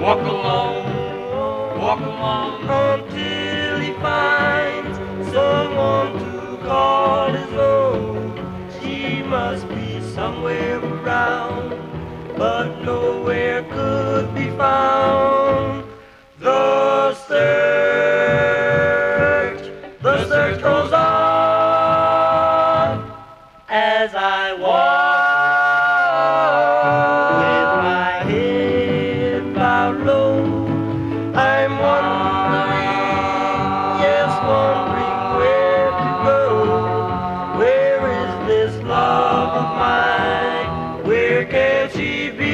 walk along until he finds someone to call his own. She must be somewhere around, but nowhere could be found. The search goes on as I walk with my head bowed low. I'm wondering, yes, wondering where to go. Where is this love of mine? Where can she be?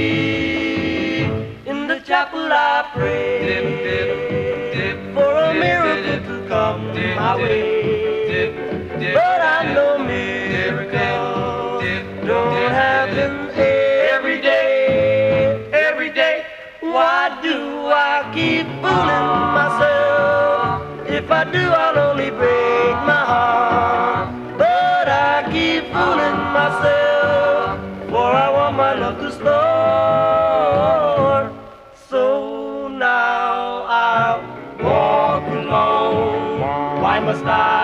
In the chapel I pray for a miracle to come my way. But I know miracles don't happen every day, every day. Why do I keep fooling myself? If I do, I'll only break my heart. But I keep fooling myself, for I want my love to store. So now I'll walk alone. Why must I